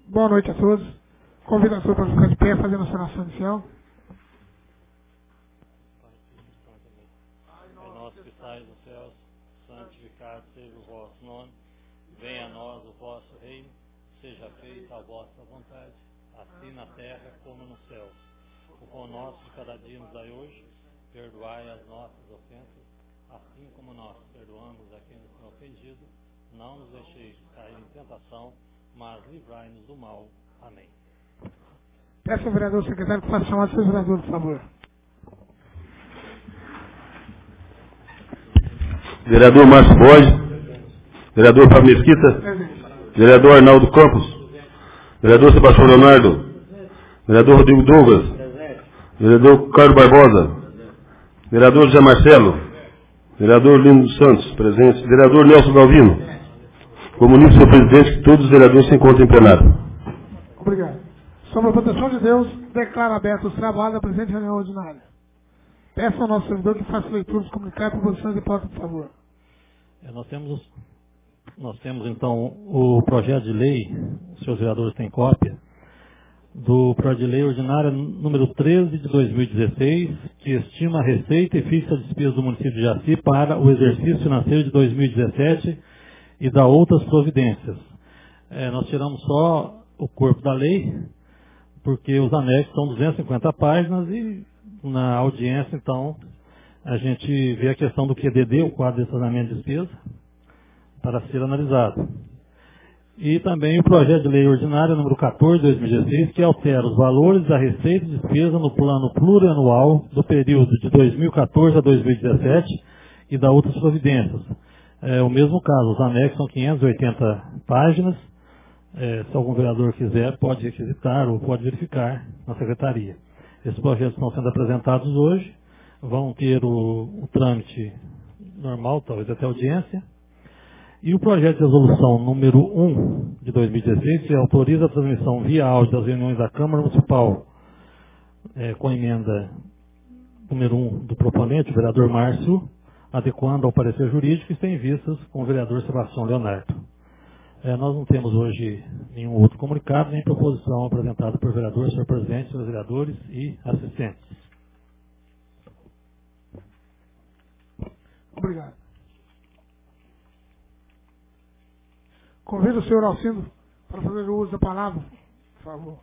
Boa noite a todos. Convido a todos para ficar de pé, fazendo a sua oração inicial. É nosso que estais nos céus, santificado seja o vosso nome. Venha a nós o vosso reino, seja feita a vossa vontade, assim na terra como no céu. O pão nosso de cada dia nos dai hoje, perdoai as nossas ofensas, assim como nós perdoamos a quem nos tem ofendido. Não nos deixeis cair em tentação, mas livrai-nos do mal. Amém. Peço ao vereador secretário que faça chamar seus vereadores, por favor. Vereador Márcio Borges, vereador Fábio Mesquita, vereador Arnaldo Campos, vereador Sebastião Leonardo, vereador Rodrigo Douglas, vereador Carlos Barbosa, vereador José Marcelo, vereador Lino dos Santos, presente, vereador Nelson Dalvino. Comunico, senhor presidente, que todos os vereadores se encontram em plenário. Obrigado. Sob a proteção de Deus, declaro abertos os trabalhos da presente reunião ordinária. Peço ao nosso servidor que faça leitura dos comunicados, proposições e pautas, por favor. Nós temos então o projeto de lei, os senhores vereadores têm cópia, do projeto de lei ordinária número 13 de 2016, que estima a receita e fixa a despesa do município de Jaci para o exercício financeiro de 2017 e dá outras providências. Nós tiramos só o corpo da lei, porque os anexos são 250 páginas e na audiência, então, a gente vê a questão do QDD, o quadro de estacionamento de despesa, para ser analisado. E também o projeto de lei ordinária número 14 de 2016, que altera os valores da receita e despesa no plano plurianual do período de 2014 a 2017 e dá outras providências. O mesmo caso, os anexos são 580 páginas. Se algum vereador quiser, pode requisitar ou pode verificar na secretaria. Esses projetos estão sendo apresentados hoje, vão ter o trâmite normal, talvez até audiência. E o projeto de resolução número 1 de 2016, que autoriza a transmissão via áudio das reuniões da Câmara Municipal, com a emenda número 1 do proponente, o vereador Márcio, adequando ao parecer jurídico, e tem vistas com o vereador Sebastião Leonardo. Nós não temos hoje nenhum outro comunicado, nem proposição apresentada por vereador, senhor presidente, senhores vereadores e assistentes. Obrigado. Convido o senhor Alcindo para fazer o uso da palavra, por favor.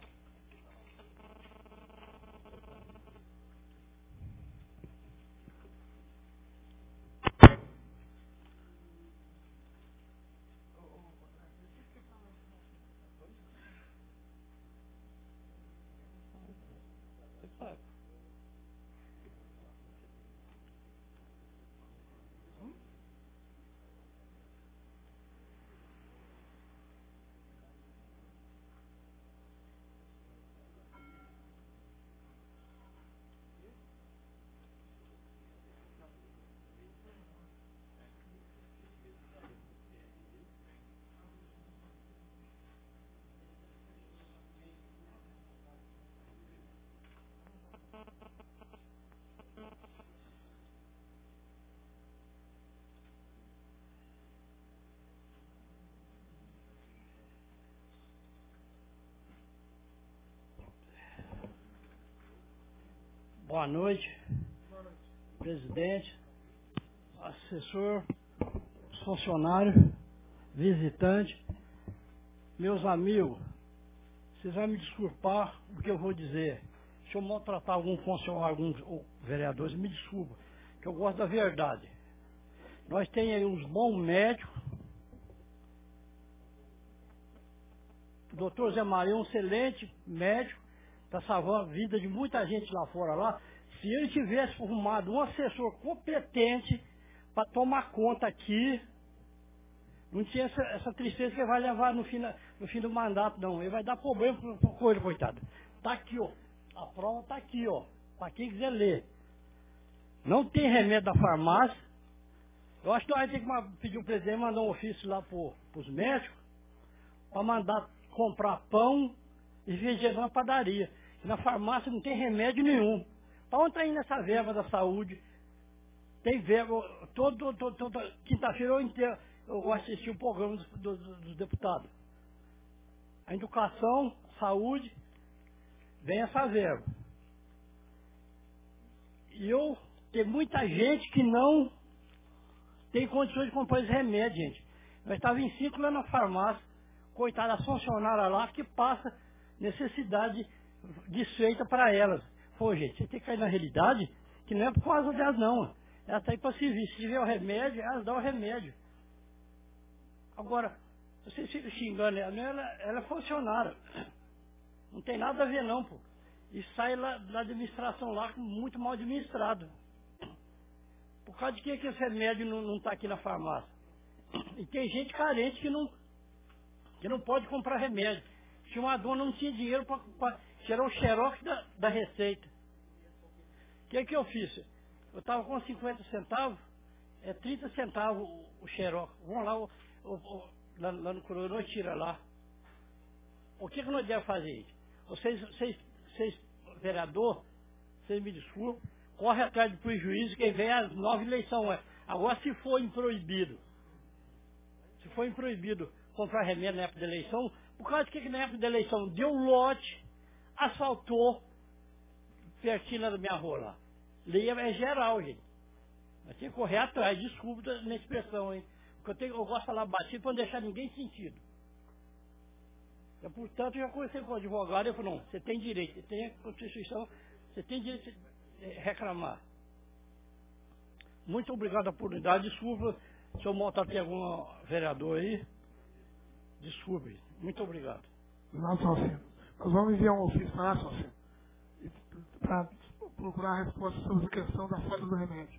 Boa noite, presidente, assessor, funcionário, visitante, meus amigos, vocês vão me desculpar o que eu vou dizer. Se eu maltratar algum funcionário, alguns vereadores, me desculpa, que eu gosto da verdade. Nós temos aí uns bons médicos. O doutor Zé Maria é um excelente médico, está salvando a vida de muita gente lá fora lá. Se ele tivesse formado um assessor competente para tomar conta aqui, não tinha essa tristeza que ele vai levar no fim do mandato, não. Ele vai dar problema pro ele, coitado. Está aqui, ó. A prova está aqui, ó. Para quem quiser ler. Não tem remédio da farmácia. Eu acho que nós vamos ter que pedir o presidente mandar um ofício lá para os médicos para mandar comprar pão e vender na padaria. E na farmácia não tem remédio nenhum. Para onde está indo essa verba da saúde? Tem verba. Toda quinta-feira eu assisti o programa dos deputados. a educação, saúde, vem essa verba. E tem muita gente que não tem condições de comprar esse remédio, gente. Nós estávamos em 5 lá na farmácia, coitada, a funcionária lá que passa necessidade desfeita para elas. Pô, gente, você tem que cair na realidade que não é por causa delas, não. Ela está aí para servir. Se tiver o remédio, elas dão o remédio. Agora, vocês ficam xingando ela é funcionária. Não tem nada a ver, não, pô. E sai lá da administração lá muito mal administrado. Por causa de que esse remédio não está aqui na farmácia? E tem gente carente que não pode comprar remédio. Se uma dona não tinha dinheiro para tirar o xerox da receita. O que eu fiz? Eu estava com 50 centavos, 30 centavos o xerox. Vamos lá, lá no Coroa, nós tira lá. O que nós devemos fazer? Vocês vereador, vocês me desculpem, corre atrás do prejuízo, quem vem às 9 eleições. Agora, se for proibido comprar remédio na época da eleição, por causa de que na época da eleição deu lote, asfaltou, pertinho da minha rua lá. Lei é geral, gente. Mas tem que correr atrás, desculpa na expressão, hein. Porque eu gosto de falar batido para não deixar ninguém sentido. Então, portanto, eu já conversei com o advogado e ele falou, não, você tem direito, você tem a Constituição, você tem direito de reclamar. Muito obrigado pela oportunidade, desculpa se eu montar tem algum vereador aí. Desculpe, muito obrigado. Não, Salcino. Nós vamos enviar um ofício para lá, Salcino, para procurar a resposta sobre a questão da falta do remédio.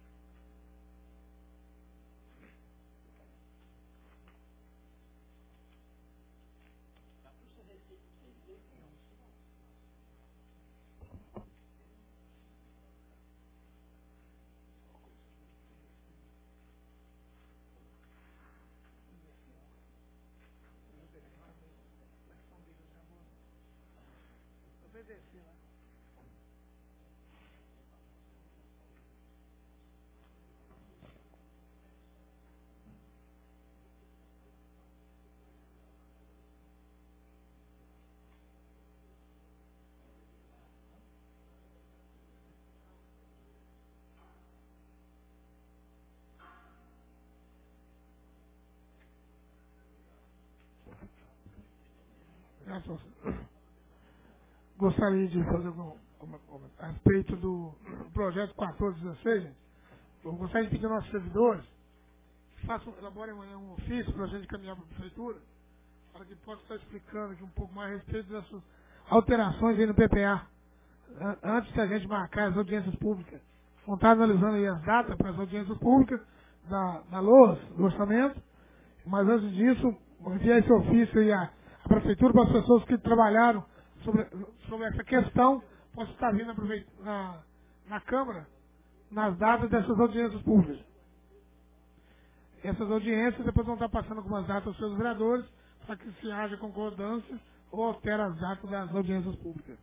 Gostaria de fazer algum a respeito do projeto 1416, gente. Eu gostaria de pedir aos nossos servidores que elaborem amanhã um ofício para a gente encaminhar para a prefeitura, para que possa estar explicando aqui um pouco mais a respeito dessas alterações aí no PPA, antes da gente marcar as audiências públicas. Vamos estar analisando aí as datas para as audiências públicas da LOAS, do orçamento, mas antes disso, vou enviar esse ofício aí à prefeitura para as pessoas que trabalharam sobre essa questão, possam estar vindo na Câmara, nas datas dessas audiências públicas. Essas audiências depois vão estar passando algumas datas aos seus vereadores, para que se haja concordância ou altere as datas das audiências públicas.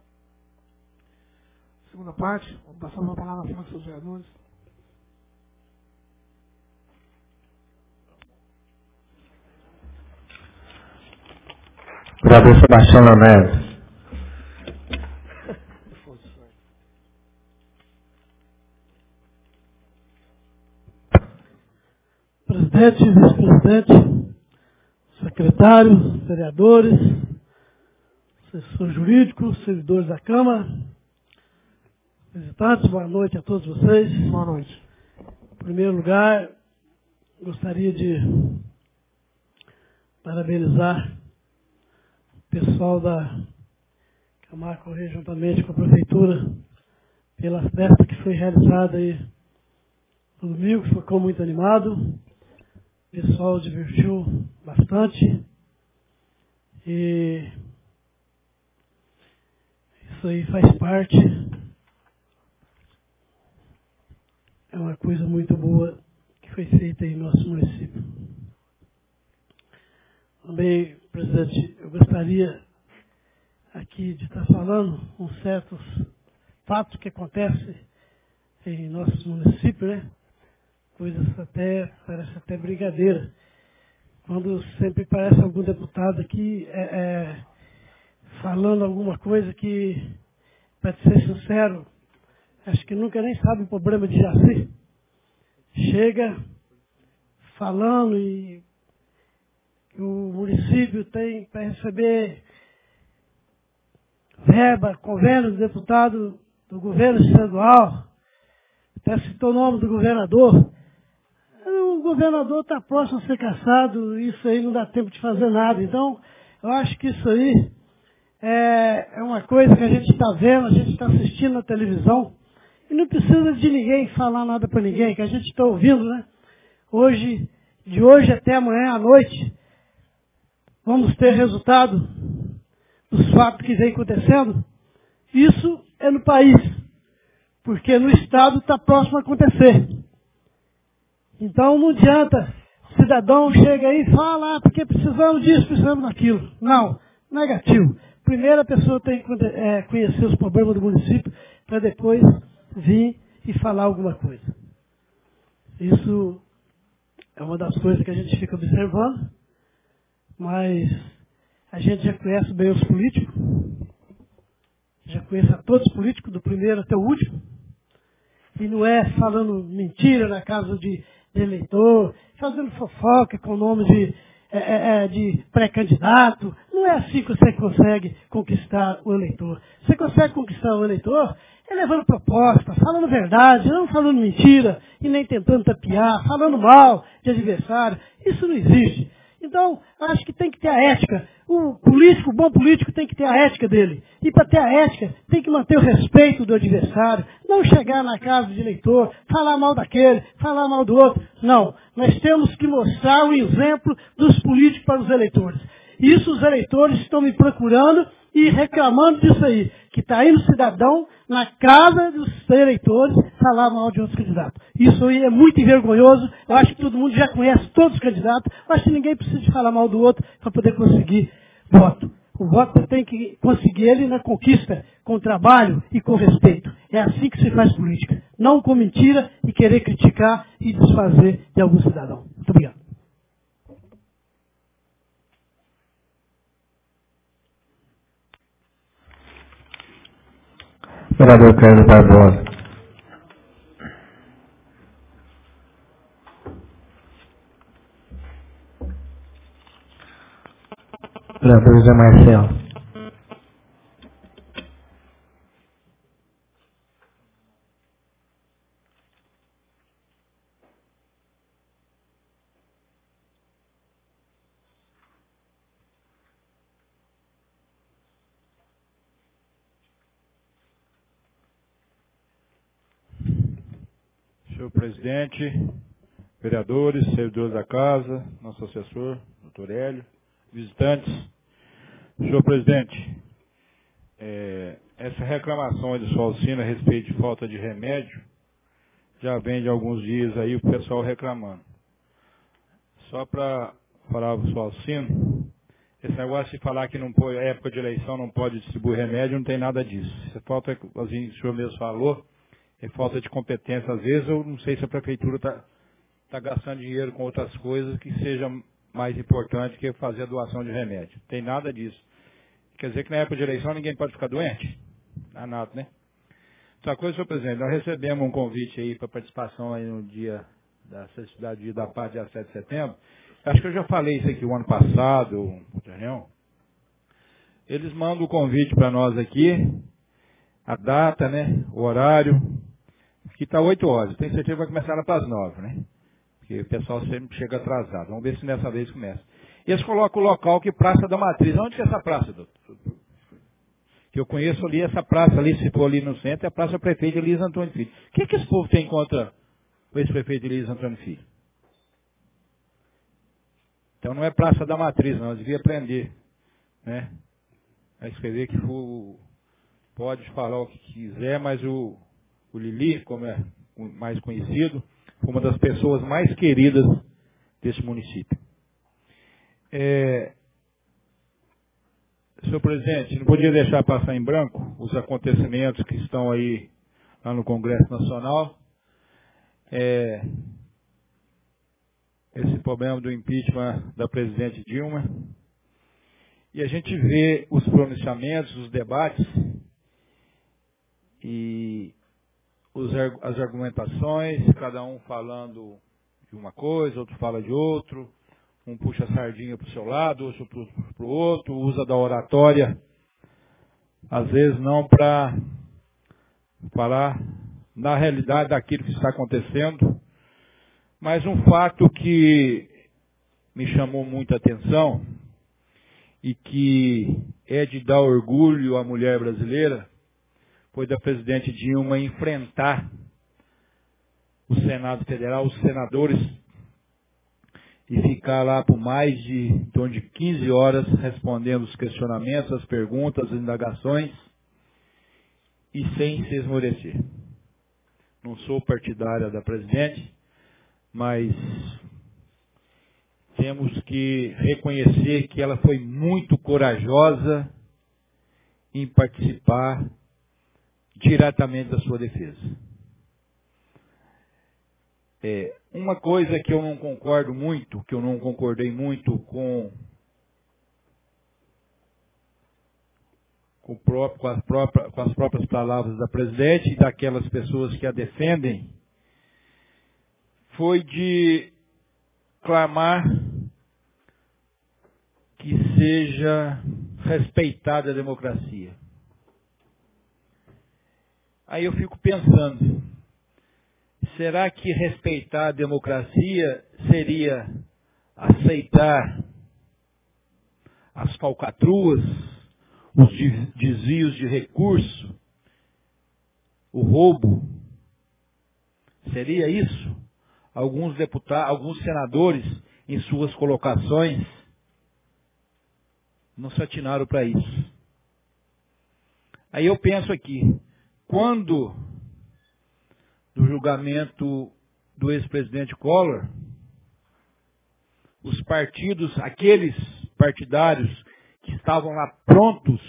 Segunda parte, vamos passar uma palavra para os seus vereadores. Vereador Sebastião Leonel. Presidente, vice-presidente, secretários, vereadores, assessor jurídico, servidores da Câmara, visitantes, boa noite a todos vocês. Boa noite. Em primeiro lugar, gostaria de parabenizar o pessoal da Camargo Correia, juntamente com a Prefeitura, pela festa que foi realizada aí no domingo, que ficou muito animado. O pessoal divertiu bastante. E isso aí faz parte. É uma coisa muito boa que foi feita aí no nosso município. Também, presidente, eu gostaria aqui de estar falando uns certos fatos que acontecem em nosso município, né? Coisas até, parece até brincadeira. quando sempre parece algum deputado aqui falando alguma coisa que, para ser sincero, acho que nunca nem sabe o problema de Jaci. Chega falando e que o município tem para receber verba, convênio do deputado do governo estadual, até citou o nome do governador. O governador está próximo a ser cassado, isso aí não dá tempo de fazer nada. Então, eu acho que isso aí é uma coisa que a gente está vendo, a gente está assistindo na televisão, e não precisa de ninguém falar nada para ninguém, que a gente está ouvindo, né? De hoje até amanhã à noite, vamos ter resultado dos fatos que vem acontecendo. Isso é no país, porque no Estado está próximo a acontecer. Então não adianta o cidadão chega aí e fala, porque precisamos disso, precisamos daquilo. Não, negativo. Primeiro a pessoa tem que conhecer os problemas do município para depois vir e falar alguma coisa. Isso é uma das coisas que a gente fica observando, mas a gente já conhece bem os políticos, já conhece a todos os políticos, do primeiro até o último, e não é falando mentira na casa de eleitor, fazendo fofoca com o nome de pré-candidato. Não é assim que você consegue conquistar o eleitor. Você consegue conquistar o eleitor levando proposta, falando verdade, não falando mentira e nem tentando tapear, falando mal de adversário. Isso não existe. Então, acho que tem que ter a ética. O bom político tem que ter a ética dele. E para ter a ética, tem que manter o respeito do adversário. Não chegar na casa de eleitor, falar mal daquele, falar mal do outro. Não. Nós temos que mostrar o exemplo dos políticos para os eleitores. Isso os eleitores estão me procurando e reclamando disso aí. Que está aí no cidadão, na casa dos eleitores, falar mal de outros candidatos. Isso aí é muito envergonhoso. Eu acho que todo mundo já conhece todos os candidatos. Eu acho que ninguém precisa de falar mal do outro para poder conseguir voto. O voto tem que conseguir ele na conquista, com trabalho e com respeito. É assim que se faz política. Não com mentira e querer criticar e desfazer de algum cidadão. Muito obrigado. Vereador Carlos Barbosa. Vereador Zé Marcelo. Senhor presidente, vereadores, servidores da casa, nosso assessor, doutor Hélio, visitantes. Senhor presidente, essa reclamação do Sualcino a respeito de falta de remédio já vem de alguns dias aí o pessoal reclamando. Só para falar para o Sualcino, esse negócio de falar que não pode, época de eleição não pode distribuir remédio, não tem nada disso. Isso falta, assim, o senhor mesmo falou, é falta de competência. Às vezes eu não sei se a prefeitura está gastando dinheiro com outras coisas que seja mais importante que fazer a doação de remédio. Não tem nada disso. Quer dizer que na época de eleição ninguém pode ficar doente? Não é nada, né? Outra coisa, senhor presidente, nós recebemos um convite aí para participação aí no dia da Festividade Dia da Paz, dia 7 de setembro. Acho que eu já falei isso aqui o ano passado, outra reunião. Eles mandam o convite para nós aqui, a data, né, o horário, que está 8 horas. Tenho certeza que vai começar lá para as 9, né? Porque o pessoal sempre chega atrasado. Vamos ver se nessa vez começa. E eles colocam o local que Praça da Matriz. Onde que é essa praça, doutor? Que eu conheço ali, essa praça ali, se for ali no centro, é a Praça Prefeito Elias Antônio Filho. O que esse povo tem contra o ex-prefeito Elias Antônio Filho? Então não é Praça da Matriz, não. Eu devia aprender, né? A escrever que pode falar o que quiser, mas o Lili, como é mais conhecido, foi uma das pessoas mais queridas desse município. Senhor presidente, não podia deixar passar em branco os acontecimentos que estão aí lá no Congresso Nacional. esse problema do impeachment da presidente Dilma. E a gente vê os pronunciamentos, os debates e as argumentações, cada um falando de uma coisa, outro fala de outro, um puxa a sardinha para o seu lado, outro para o outro, usa da oratória, às vezes não para falar na realidade daquilo que está acontecendo, mas um fato que me chamou muita atenção e que é de dar orgulho à mulher brasileira, foi da presidente Dilma enfrentar o Senado Federal, os senadores, e ficar lá por mais de em torno de 15 horas respondendo os questionamentos, as perguntas, as indagações, e sem se esmorecer. Não sou partidária da presidente, mas temos que reconhecer que ela foi muito corajosa em participar diretamente da sua defesa. Uma coisa que eu não concordo muito, que eu não concordei muito com as próprias palavras da presidente e daquelas pessoas que a defendem, foi de clamar que seja respeitada a democracia. Aí eu fico pensando, será que respeitar a democracia seria aceitar as falcatruas, os desvios de recurso, o roubo? Seria isso? Alguns deputados, alguns senadores, em suas colocações, não se atinaram para isso. Aí eu penso aqui, quando do julgamento do ex-presidente Collor, os partidos, aqueles partidários que estavam lá prontos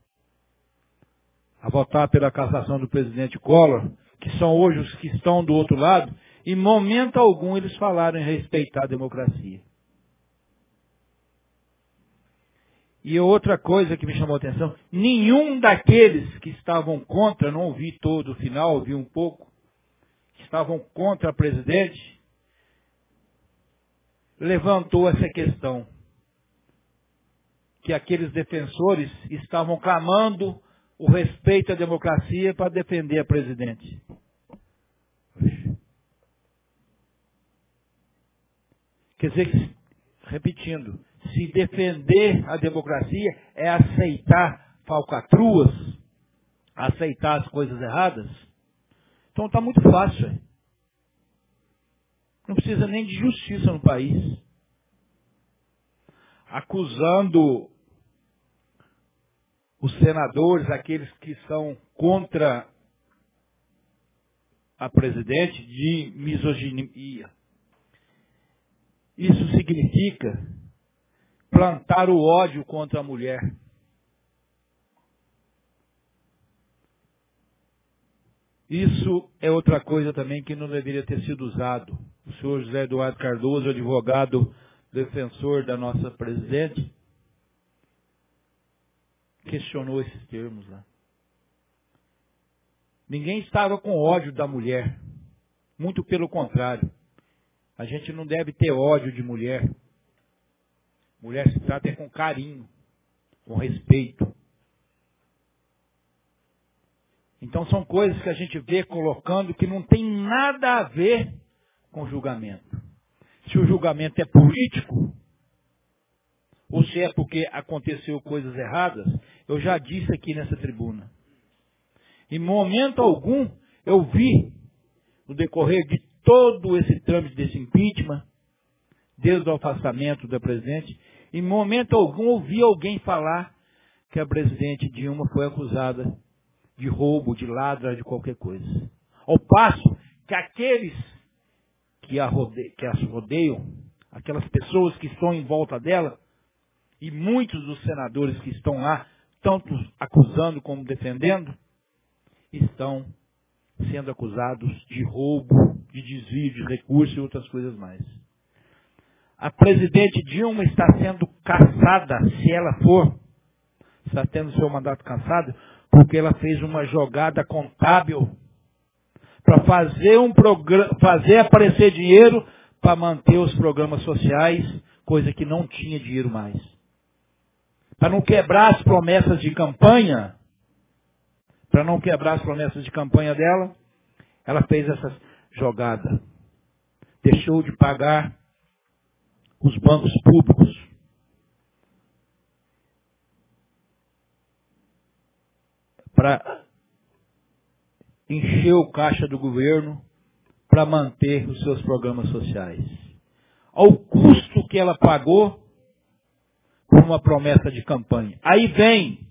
a votar pela cassação do presidente Collor, que são hoje os que estão do outro lado, em momento algum eles falaram em respeitar a democracia. E outra coisa que me chamou a atenção, nenhum daqueles que estavam contra, não ouvi todo o final, ouvi um pouco, que estavam contra a presidente, levantou essa questão. Que aqueles defensores estavam clamando o respeito à democracia para defender a presidente. Quer dizer, repetindo, se defender a democracia é aceitar falcatruas, aceitar as coisas erradas, então está muito fácil. Não precisa nem de justiça no país. Acusando os senadores, aqueles que são contra a presidente, de misoginia. Isso significa plantar o ódio contra a mulher. Isso é outra coisa também que não deveria ter sido usado. O senhor José Eduardo Cardoso, advogado defensor da nossa presidente, questionou esses termos lá. Ninguém estava com ódio da mulher. Muito pelo contrário. A gente não deve ter ódio de mulher. Mulher se trata com carinho, com respeito. Então são coisas que a gente vê colocando que não tem nada a ver com julgamento. Se o julgamento é político, ou se é porque aconteceu coisas erradas, eu já disse aqui nessa tribuna. Em momento algum, eu vi, no decorrer de todo esse trâmite desse impeachment, desde o afastamento da presidente, em momento algum eu vi alguém falar que a presidente Dilma foi acusada de roubo, de ladra, de qualquer coisa. Ao passo que aqueles que as rodeiam, aquelas pessoas que estão em volta dela, e muitos dos senadores que estão lá, tanto acusando como defendendo, estão sendo acusados de roubo, de desvio de recursos e outras coisas mais. A presidente Dilma está sendo caçada, se ela for, está tendo seu mandato cassado, porque ela fez uma jogada contábil para fazer fazer aparecer dinheiro para manter os programas sociais, coisa que não tinha dinheiro mais. Para não quebrar as promessas de campanha, dela, ela fez essa jogada. Deixou de pagar os bancos públicos. Para encher o caixa do governo para manter os seus programas sociais. Ao custo que ela pagou por uma promessa de campanha. Aí vem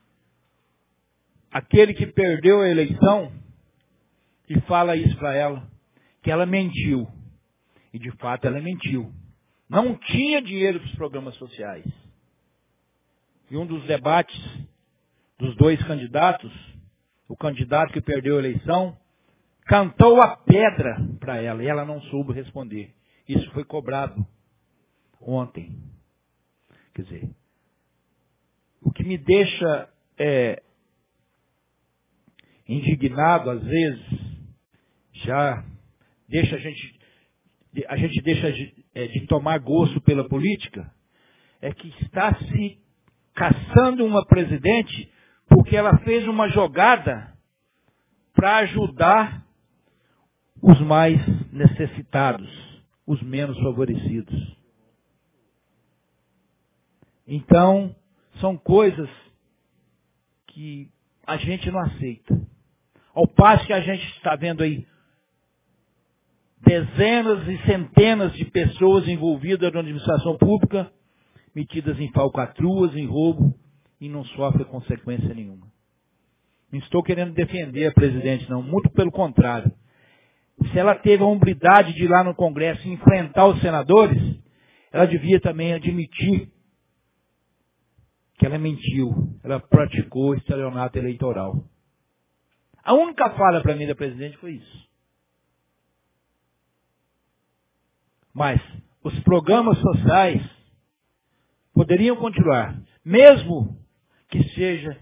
aquele que perdeu a eleição e fala isso para ela, que ela mentiu. E de fato ela mentiu. Não tinha dinheiro para os programas sociais. E um dos debates dos dois candidatos, o candidato que perdeu a eleição, cantou a pedra para ela e ela não soube responder. Isso foi cobrado ontem. Quer dizer, o que me deixa indignado às vezes, já deixa a gente deixa de tomar gosto pela política, é que está se caçando uma presidente porque ela fez uma jogada para ajudar os mais necessitados, os menos favorecidos. Então, são coisas que a gente não aceita. Ao passo que a gente está vendo aí dezenas e centenas de pessoas envolvidas na administração pública, metidas em falcatruas, em roubo, e não sofre consequência nenhuma. Não estou querendo defender a presidente, não. Muito pelo contrário. Se ela teve a hombridade de ir lá no Congresso e enfrentar os senadores, ela devia também admitir que ela mentiu. Ela praticou estelionato eleitoral. A única falha para mim da presidente foi isso. Mas os programas sociais poderiam continuar, mesmo que seja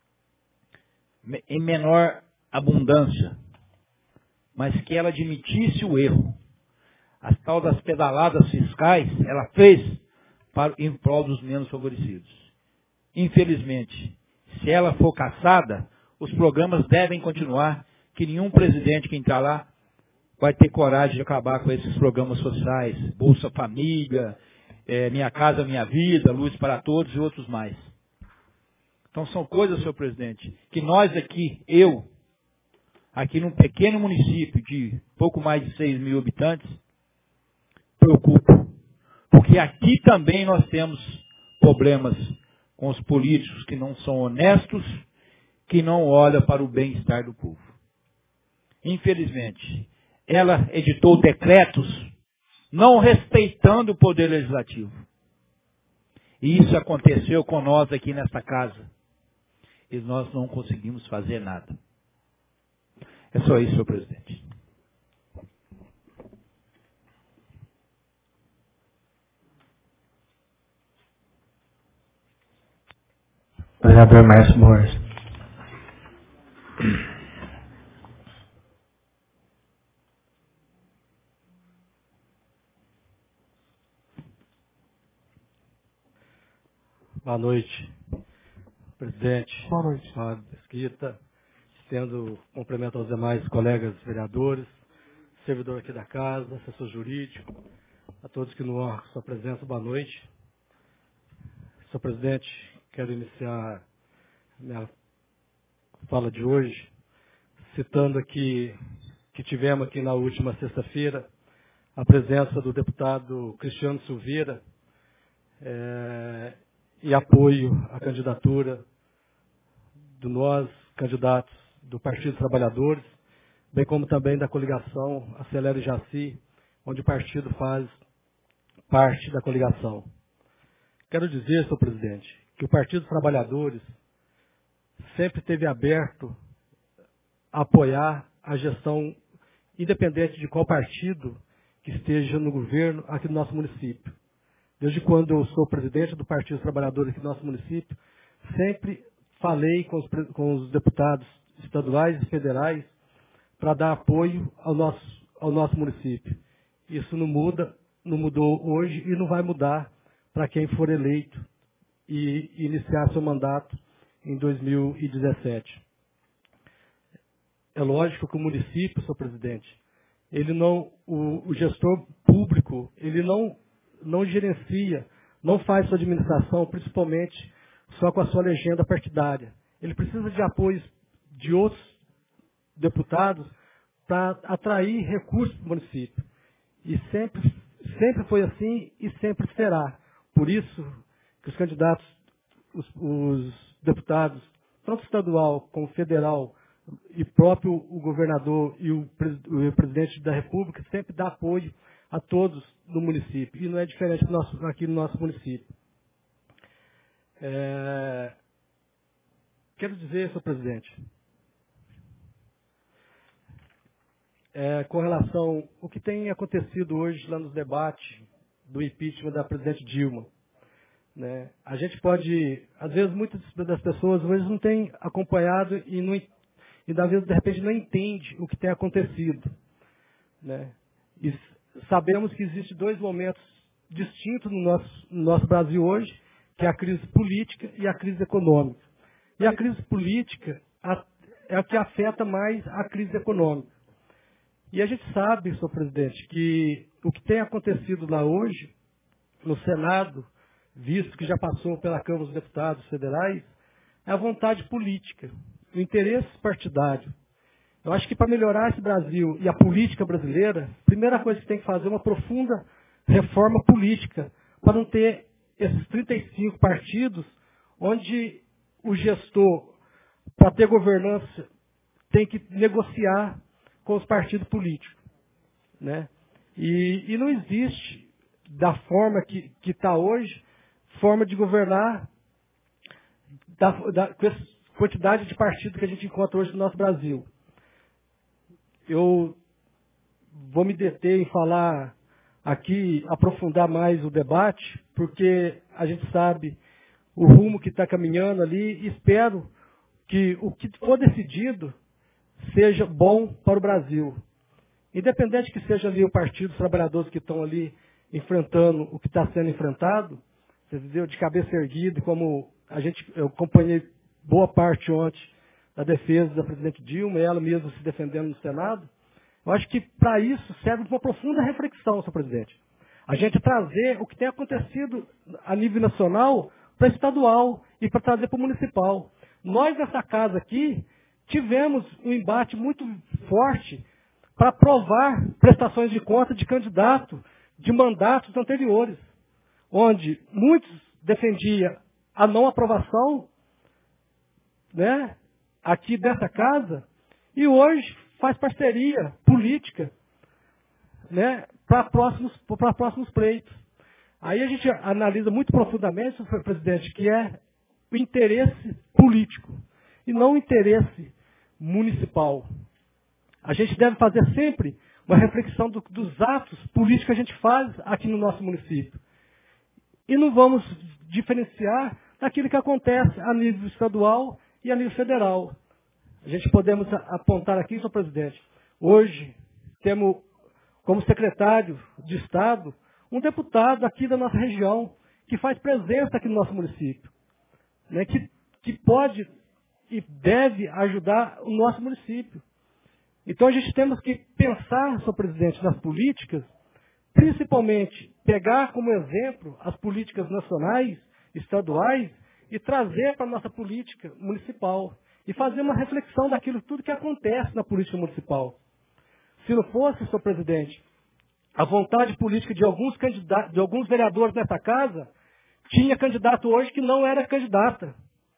em menor abundância, mas que ela admitisse o erro. As tal das pedaladas fiscais, ela fez em prol dos menos favorecidos. Infelizmente, se ela for caçada, os programas devem continuar, que nenhum presidente que entrar lá vai ter coragem de acabar com esses programas sociais, Bolsa Família, Minha Casa Minha Vida, Luz para Todos e outros mais. Então são coisas, senhor presidente, que nós aqui, aqui num pequeno município de pouco mais de 6 mil habitantes, preocupa. Porque aqui também nós temos problemas com os políticos que não são honestos, que não olham para o bem-estar do povo. Infelizmente, ela editou decretos não respeitando o poder legislativo. E isso aconteceu com nós aqui nesta casa. E nós não conseguimos fazer nada. É só isso, senhor presidente. Vereador Márcio Borges. Boa noite, presidente. Boa noite. Mesquita, estendo cumprimento aos demais colegas vereadores, servidor aqui da casa, assessor jurídico, a todos que nos honram com sua presença, boa noite. Senhor presidente, quero iniciar minha fala de hoje, citando aqui que tivemos aqui na última sexta-feira a presença do deputado Cristiano Silveira, e apoio à candidatura de nós, candidatos do Partido dos Trabalhadores, bem como também da coligação Acelere Jaci, onde o partido faz parte da coligação. Quero dizer, senhor presidente, que o Partido dos Trabalhadores sempre esteve aberto a apoiar a gestão, independente de qual partido que esteja no governo aqui do nosso município. Desde quando eu sou presidente do Partido dos Trabalhadores aqui do nosso município, sempre falei com os deputados estaduais e federais para dar apoio ao nosso município. Isso não muda, não mudou hoje e não vai mudar para quem for eleito e iniciar seu mandato em 2017. É lógico que o município, senhor presidente, o gestor público, ele não gerencia, não faz sua administração, principalmente só com a sua legenda partidária. Ele precisa de apoio de outros deputados para atrair recursos para o município. E sempre foi assim e sempre será. Por isso que os candidatos, os deputados, tanto estadual como federal, e próprio o governador e o presidente da República sempre dá apoio a todos no município. E não é diferente aqui no nosso município. Quero dizer, senhor presidente, com relação ao que tem acontecido hoje lá nos debates do impeachment da presidente Dilma. Né? A gente pode, às vezes, muitas das pessoas hoje não têm acompanhado e às vezes, de repente, não entende o que tem acontecido. Né? E sabemos que existem dois momentos distintos no nosso Brasil hoje, que é a crise política e a crise econômica. E a crise política é a que afeta mais a crise econômica. E a gente sabe, senhor presidente, que o que tem acontecido lá hoje, no Senado, visto que já passou pela Câmara dos Deputados Federais, é a vontade política, o interesse partidário. Eu acho que para melhorar esse Brasil e a política brasileira, a primeira coisa que tem que fazer é uma profunda reforma política, para não ter esses 35 partidos, onde o gestor, para ter governança, tem que negociar com os partidos políticos. Né? E não existe, da forma que está hoje, forma de governar com essa quantidade de partidos que a gente encontra hoje no nosso Brasil. Eu vou me deter em falar aqui, aprofundar mais o debate, porque a gente sabe o rumo que está caminhando ali e espero que o que for decidido seja bom para o Brasil. Independente que seja ali o Partido dos Trabalhadores que estão ali enfrentando o que está sendo enfrentado, entendeu? De cabeça erguida, como eu acompanhei boa parte ontem da defesa da presidente Dilma, ela mesma se defendendo no Senado. Eu acho que para isso serve uma profunda reflexão, senhor presidente. A gente trazer o que tem acontecido a nível nacional para estadual e para trazer para o municipal. Nós, nessa casa aqui, tivemos um embate muito forte para aprovar prestações de conta de candidato de mandatos anteriores, onde muitos defendiam a não aprovação, né, aqui dessa casa, e hoje faz parceria política, né, para próximos pleitos. Aí a gente analisa muito profundamente, senhor presidente, que é o interesse político e não o interesse municipal. A gente deve fazer sempre uma reflexão dos atos políticos que a gente faz aqui no nosso município. E não vamos diferenciar daquilo que acontece a nível estadual e a nível federal. A gente podemos apontar aqui, senhor presidente, hoje temos como secretário de Estado um deputado aqui da nossa região que faz presença aqui no nosso município, né, que pode e deve ajudar o nosso município. Então a gente temos que pensar, senhor presidente, nas políticas, principalmente pegar como exemplo as políticas nacionais, estaduais, e trazer para a nossa política municipal. E fazer uma reflexão daquilo tudo que acontece na política municipal. Se não fosse, senhor presidente, a vontade política de alguns candidatos, de alguns vereadores nessa casa, tinha candidato hoje que não era candidata.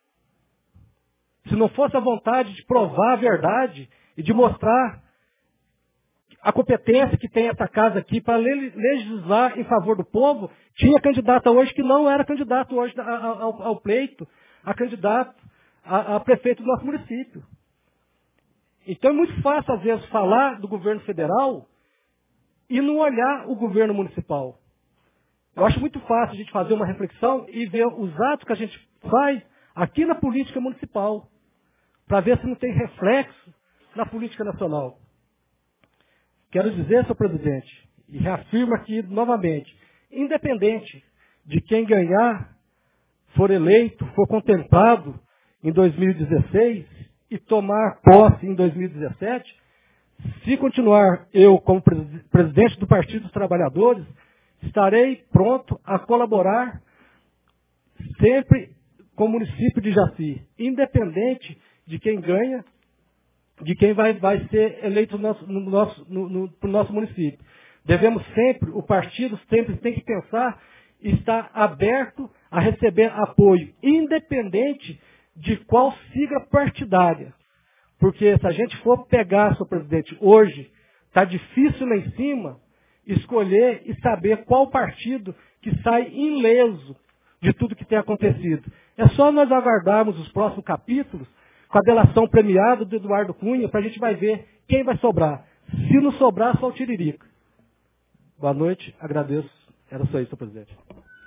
Se não fosse a vontade de provar a verdade e de mostrar a competência que tem essa casa aqui para legislar em favor do povo, tinha candidato hoje que não era candidato hoje ao pleito, a candidato a prefeito do nosso município. Então é muito fácil, às vezes, falar do governo federal e não olhar o governo municipal. Eu acho muito fácil a gente fazer uma reflexão e ver os atos que a gente faz aqui na política municipal, para ver se não tem reflexo na política nacional. Quero dizer, senhor presidente, e reafirmo aqui novamente, independente de quem ganhar, for eleito, for contemplado em 2016 e tomar posse em 2017, se continuar eu como presidente do Partido dos Trabalhadores, estarei pronto a colaborar sempre com o município de Jaci, independente de quem ganha, de quem vai ser eleito no nosso município. Devemos sempre, o partido sempre tem que pensar e estar aberto a receber apoio, independente de qual sigla partidária. Porque se a gente for pegar, senhor presidente, hoje, está difícil lá em cima escolher e saber qual partido que sai ileso de tudo que tem acontecido. É só nós aguardarmos os próximos capítulos com a delação premiada do Eduardo Cunha, para a gente vai ver quem vai sobrar. Se não sobrar, só o Tiririca. Boa noite, agradeço. Era só isso, senhor presidente.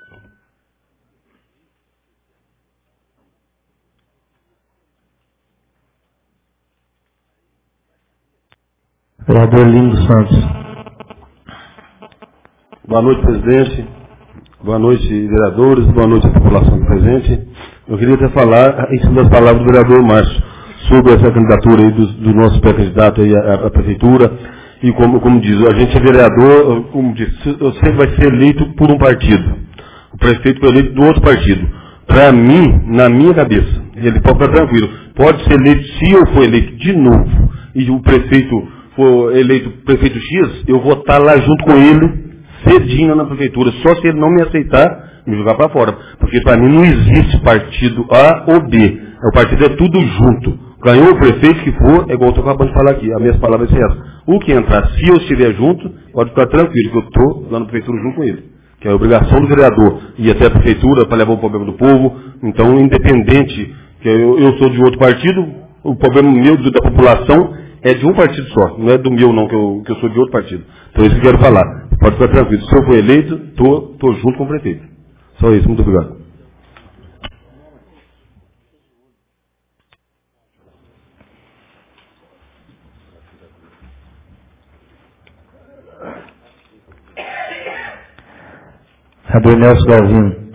Vereador Lino Santos. Boa noite, presidente. Boa noite, vereadores. Boa noite à população presente. Eu queria até falar, em cima das palavras do vereador Márcio, sobre essa candidatura aí do nosso pré-candidato aí à prefeitura. E como diz, a gente é vereador, como diz, sempre vai ser eleito por um partido. O prefeito foi eleito do outro partido. Para mim, na minha cabeça, ele pode ficar tranquilo, pode ser eleito, se eu for eleito de novo, e o prefeito for eleito prefeito X, eu vou estar lá junto com ele, cedinho na prefeitura, só se ele não me aceitar, me jogar para fora. Porque para mim não existe partido A ou B. O partido é tudo junto. Ganhou o prefeito que for, é igual eu estou acabando de falar aqui. As minhas palavras são essas. O que entrar, se eu estiver junto, pode ficar tranquilo, que eu estou lá na prefeitura junto com ele. Que é a obrigação do vereador ir até a prefeitura para levar o problema do povo. Então, independente, que eu sou de outro partido, o problema meu, da população, é de um partido só. Não é do meu, não, que eu sou de outro partido. Então, é isso que eu quero falar. Pode ficar tranquilo. Se eu for eleito, estou junto com o prefeito. Só isso. Muito obrigado. Vereador Nelson Galvino.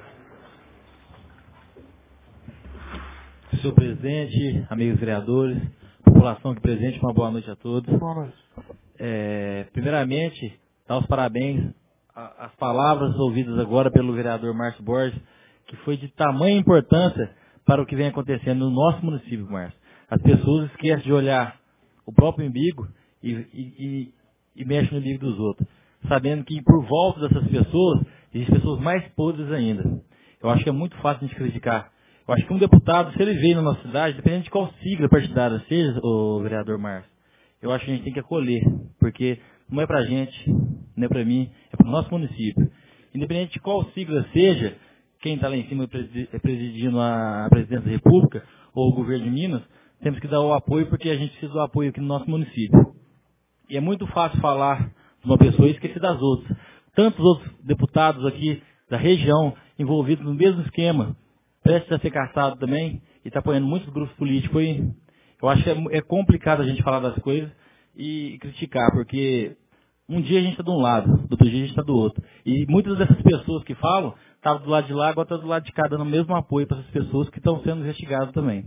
Senhor presidente, amigos vereadores, população aqui presente, uma boa noite a todos. Boa noite. Primeiramente, dar os parabéns às palavras ouvidas agora pelo vereador Márcio Borges, que foi de tamanha importância para o que vem acontecendo no nosso município, Márcio. As pessoas esquecem de olhar o próprio umbigo e mexem no umbigo dos outros, sabendo que por volta dessas pessoas, existem pessoas mais podres ainda. Eu acho que é muito fácil a gente criticar. Eu acho que um deputado, se ele veio na nossa cidade, dependendo de qual sigla partidária seja, o vereador Márcio, eu acho que a gente tem que acolher, porque não é pra gente, não é pra mim, é pro nosso município. Independente de qual sigla seja, quem está lá em cima presidindo a presidência da República ou o governo de Minas, temos que dar o apoio, porque a gente precisa do apoio aqui no nosso município. E é muito fácil falar de uma pessoa e esquecer das outras. Tantos outros deputados aqui da região envolvidos no mesmo esquema, prestes a ser caçado também, e está apoiando muitos grupos políticos. Eu acho que é complicado a gente falar das coisas e criticar, porque um dia a gente está de um lado, do outro dia a gente está do outro. E muitas dessas pessoas que falam, estavam do lado de lá, agora estão do lado de cá, dando o mesmo apoio para essas pessoas que estão sendo investigadas também.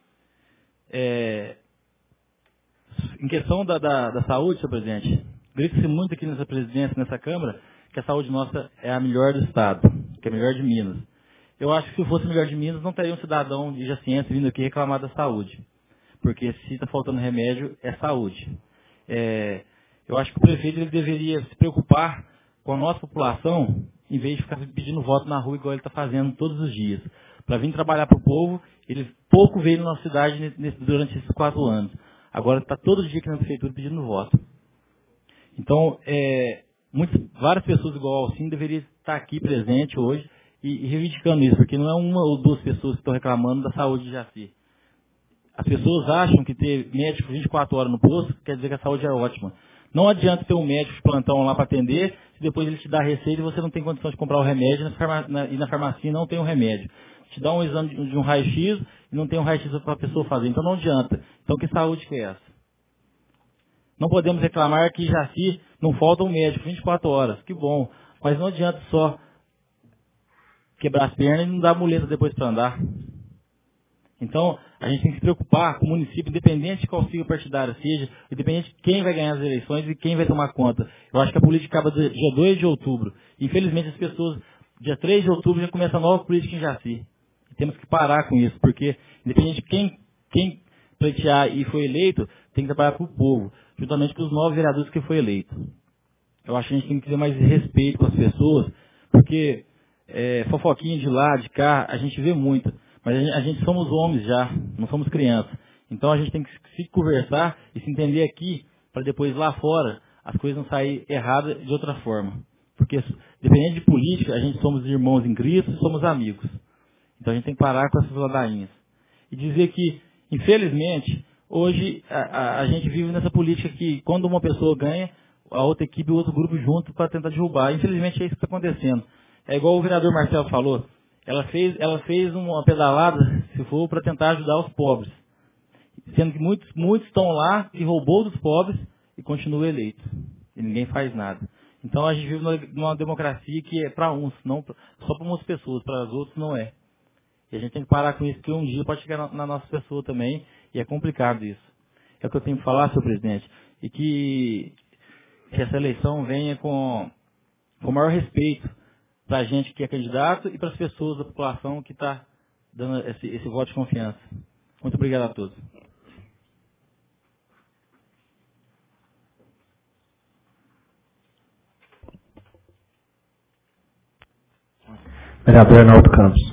Em questão da saúde, senhor presidente, grita-se muito aqui nessa presidência, nessa Câmara, que a saúde nossa é a melhor do Estado, que é a melhor de Minas. Eu acho que se fosse a melhor de Minas, não teria um cidadão de Jaciense vindo aqui reclamar da saúde. Porque se está faltando remédio, é saúde. Eu acho que o prefeito ele deveria se preocupar com a nossa população, em vez de ficar pedindo voto na rua, igual ele está fazendo todos os dias. Para vir trabalhar para o povo, ele pouco veio na nossa cidade durante esses 4 anos. Agora está todo dia aqui na prefeitura pedindo voto. Então, várias pessoas igual ao Alcino deveriam estar aqui presente hoje e reivindicando isso, porque não é uma ou duas pessoas que estão reclamando da saúde de Jaci. As pessoas acham que ter médico 24 horas no posto quer dizer que a saúde é ótima. Não adianta ter um médico de plantão lá para atender, se depois ele te dá a receita e você não tem condição de comprar o remédio e na farmácia não tem o remédio. Te dá um exame de um raio-x e não tem um raio-x para a pessoa fazer. Então não adianta. Então que saúde que é essa? Não podemos reclamar que Jaci não falta um médico 24 horas. Que bom. Mas não adianta só quebrar as pernas e não dar muleta depois para andar. Então, a gente tem que se preocupar com o município, independente de qual sigla partidária seja, independente de quem vai ganhar as eleições e quem vai tomar conta. Eu acho que a política acaba dia 2 de outubro. Infelizmente, as pessoas, dia 3 de outubro, já começa a nova política em Jaci. E temos que parar com isso, porque, independente de quem pleitear e foi eleito, tem que trabalhar para o povo, juntamente com os 9 vereadores que foi eleito. Eu acho que a gente tem que ter mais respeito com as pessoas, porque fofoquinha de lá, de cá, a gente vê muito. Mas a gente somos homens já, não somos crianças. Então a gente tem que se conversar e se entender aqui, para depois lá fora as coisas não saírem erradas de outra forma. Porque, dependendo de política, a gente somos irmãos em Cristo e somos amigos. Então a gente tem que parar com essas ladainhas. E dizer que, infelizmente, hoje a gente vive nessa política que quando uma pessoa ganha, a outra equipe e o outro grupo junto para tentar derrubar. Infelizmente é isso que está acontecendo. É igual o vereador Marcelo falou. Ela fez uma pedalada, se for, para tentar ajudar os pobres. Sendo que muitos estão lá e roubou dos pobres e continua eleito. E ninguém faz nada. Então a gente vive numa democracia que é para uns, não só para umas pessoas, para as outras não é. E a gente tem que parar com isso, porque um dia pode chegar na nossa pessoa também, e é complicado isso. É o que eu tenho que falar, senhor presidente. E que essa eleição venha com o maior respeito para a gente que é candidato e para as pessoas da população que está dando esse voto de confiança. Muito obrigado a todos. Vereador Arnaldo Campos.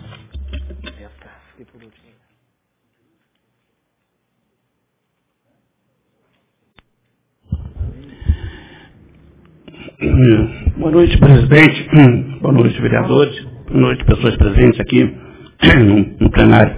Boa noite, presidente. Boa noite, vereadores. Boa noite, pessoas presentes aqui no plenário.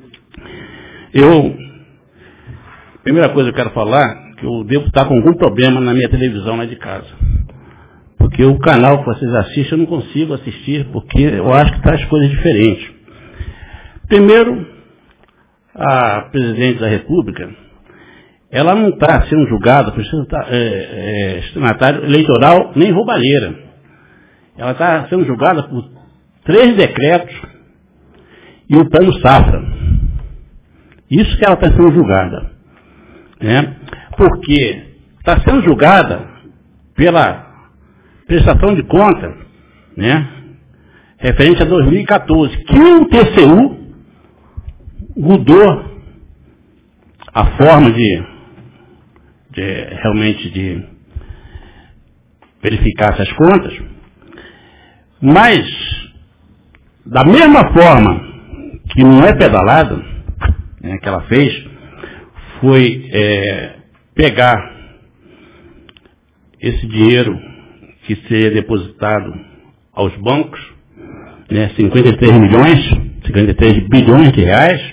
Primeira coisa que eu quero falar, que eu devo estar com algum problema na minha televisão lá de casa. Porque o canal que vocês assistem eu não consigo assistir, porque eu acho que está as coisas diferentes. Primeiro, a presidente da República, ela não está sendo julgada por destinatário eleitoral nem roubalheira. Ela está sendo julgada por 3 decretos e o plano safra. Isso que ela está sendo julgada. Né? Porque está sendo julgada pela prestação de conta, né? Referente a 2014, que o TCU mudou a forma de realmente de verificar essas contas, mas da mesma forma que não é pedalada, né, que ela fez, foi pegar esse dinheiro que seria depositado aos bancos, né, 53 bilhões de reais,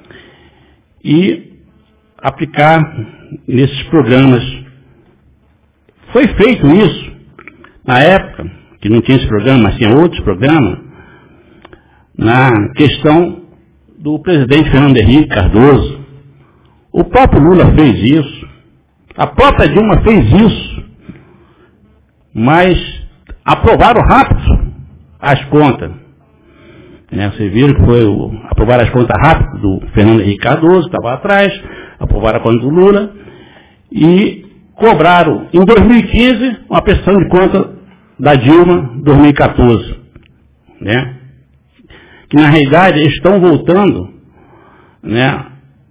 e aplicar nesses programas. Foi feito isso na época, que não tinha esse programa, mas tinha outros programas, na questão do presidente Fernando Henrique Cardoso. O próprio Lula fez isso, a própria Dilma fez isso, mas aprovaram rápido as contas. Né? Vocês viram que foi aprovar as contas rápido do Fernando Henrique Cardoso, que estava atrás, aprovaram a conta do Lula, e cobraram em 2015 uma prestação de conta da Dilma 2014. Né? Que na realidade eles estão voltando, né,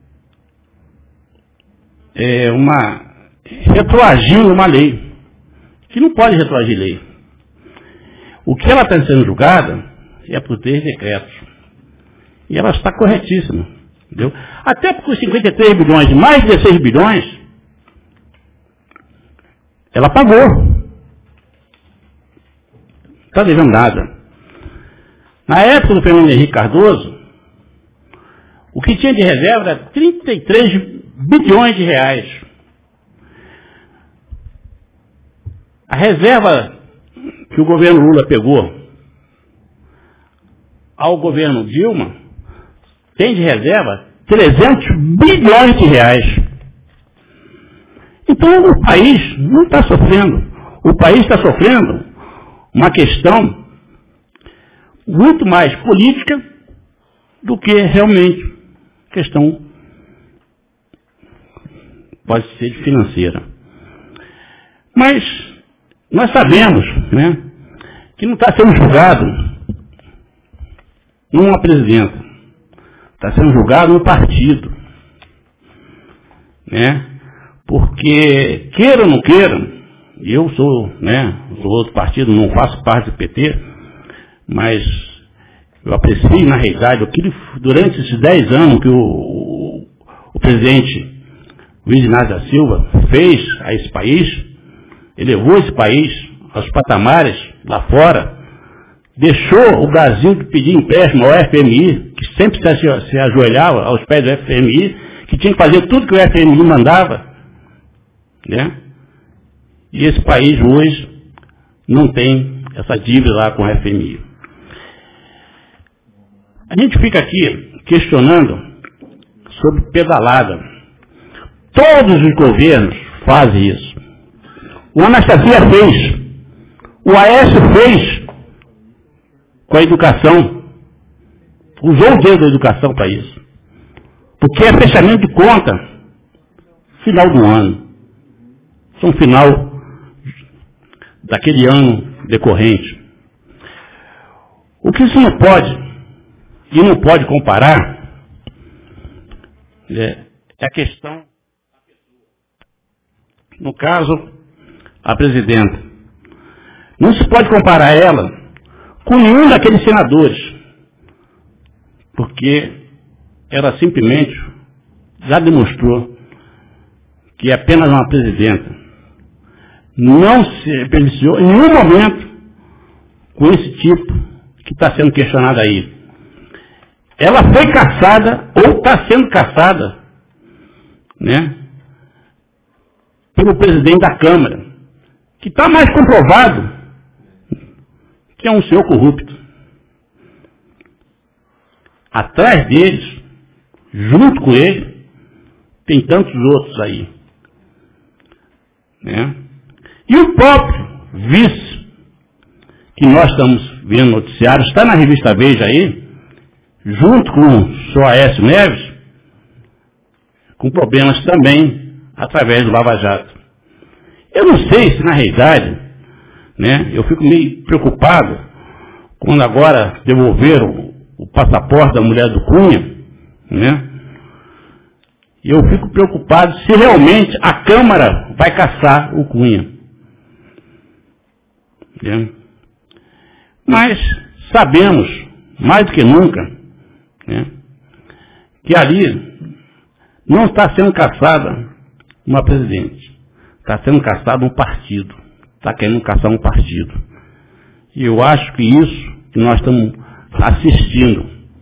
retroagindo uma lei, que não pode retroagir lei. O que ela está sendo julgada é por 3 decretos. E ela está corretíssima. Entendeu? Até porque os 53 bilhões, mais de 16 bilhões, ela pagou. Não está devendo nada. Na época do Fernando Henrique Cardoso, o que tinha de reserva era 33 bilhões de reais. A reserva que o governo Lula pegou ao governo Dilma tem de reserva 300 bilhões de reais. Então o país não está sofrendo. O país está sofrendo uma questão muito mais política do que realmente questão, pode ser financeira. Mas nós sabemos, né, que não está sendo julgado uma presidenta, está sendo julgado um partido, né? Porque queira ou não queira, eu sou, né, sou outro partido, não faço parte do PT, mas eu apreciei na realidade o que durante esses 10 anos que o presidente Luiz Inácio da Silva fez a esse país, elevou esse país aos patamares lá fora, deixou o Brasil de pedir empréstimo ao FMI, que sempre se ajoelhava aos pés do FMI, que tinha que fazer tudo que o FMI mandava, né? E esse país hoje não tem essa dívida lá com o FMI. A gente fica aqui questionando sobre pedalada. Todos os governos fazem isso. O Anastasia fez, o Aécio fez com a educação, usou o dedo da educação para isso. Porque é fechamento de conta, final do ano. São final daquele ano decorrente. O que isso não pode, e não pode comparar, é a questão, no caso, a presidenta. Não se pode comparar ela com nenhum daqueles senadores, porque ela simplesmente já demonstrou que é apenas uma presidenta. Não se beneficiou em nenhum momento com esse tipo que está sendo questionado aí. Ela foi caçada, ou está sendo caçada, né, pelo presidente da Câmara, que está mais comprovado que é um senhor corrupto. Atrás deles, junto com ele, tem tantos outros aí, né? E o próprio vice, que nós estamos vendo no noticiário, está na revista Veja aí, junto com o senhor Aécio Neves, com problemas também através do Lava Jato. Eu não sei se na realidade, né, eu fico meio preocupado quando agora devolveram o passaporte da mulher do Cunha, né? E eu fico preocupado se realmente a Câmara vai caçar o Cunha. Né? Mas sabemos, mais do que nunca, né, que ali não está sendo caçada uma presidente. Está sendo caçado um partido. Está querendo caçar um partido. E eu acho que isso que nós estamos assistindo.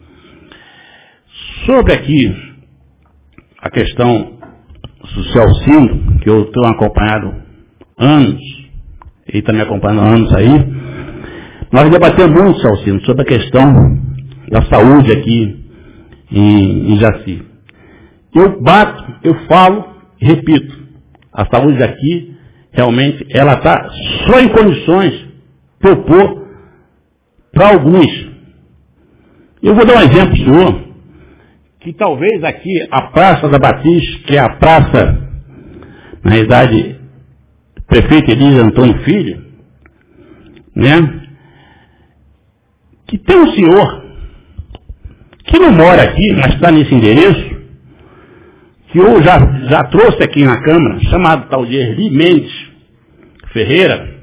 Sobre aqui a questão do Celcino, que eu tenho acompanhado anos, ele está me acompanhando há anos aí, nós debatemos muito, Celcino, sobre a questão da saúde aqui em Jaci. Eu bato, eu falo e repito, a saúde aqui, realmente, ela está só em condições de propor para alguns. Eu vou dar um exemplo, senhor, que talvez aqui a Praça da Batista, que é a praça, na realidade, prefeito Elisa Antônio Filho, né, que tem um senhor que não mora aqui, mas está nesse endereço, que eu já trouxe aqui na Câmara, chamado tal de Erli Mendes Ferreira,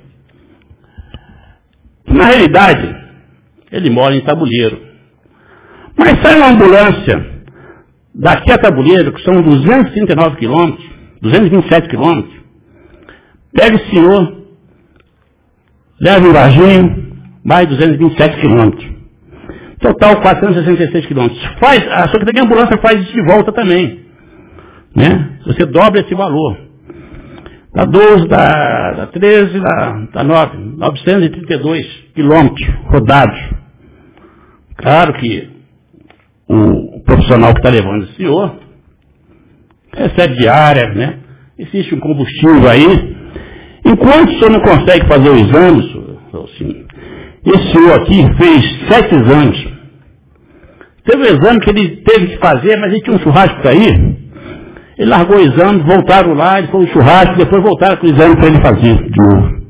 que na realidade ele mora em Tabuleiro. Mas sai uma ambulância daqui a Tabuleiro, que são 239 quilômetros, 227 quilômetros, pega o senhor, leva em Varginho, mais 227 quilômetros. Total 466 quilômetros. Só que daqui a ambulância faz isso de volta também. Né? Você dobra esse valor. da 12, da 13, da 9, 932 quilômetros rodados. Claro que o profissional que está levando esse senhor recebe diária, né? Existe um combustível aí. Enquanto o senhor não consegue fazer o exame, senhor, assim, esse senhor aqui fez 7 exames. Teve um exame que ele teve que fazer, mas ele tinha um churrasco para ir. Ele largou o exame, voltaram lá, ele foi um churrasco, depois voltaram com o exame para ele fazer de novo.